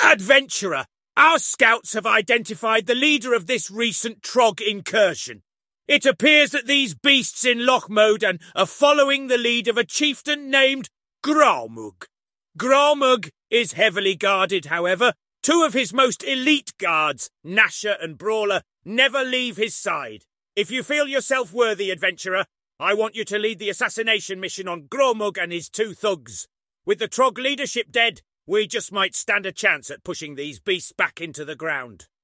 Adventurer, our scouts have identified the leader of this recent Trog incursion. It appears that these beasts in Lochmode are following the lead of a chieftain named Gralmug. Gralmug is heavily guarded, however. Two of his most elite guards, Nasher and Brawler, never leave his side. If you feel yourself worthy, Adventurer, I want you to lead the assassination mission on Gralmug and his two thugs. With the Trog leadership dead, we just might stand a chance at pushing these beasts back into the ground.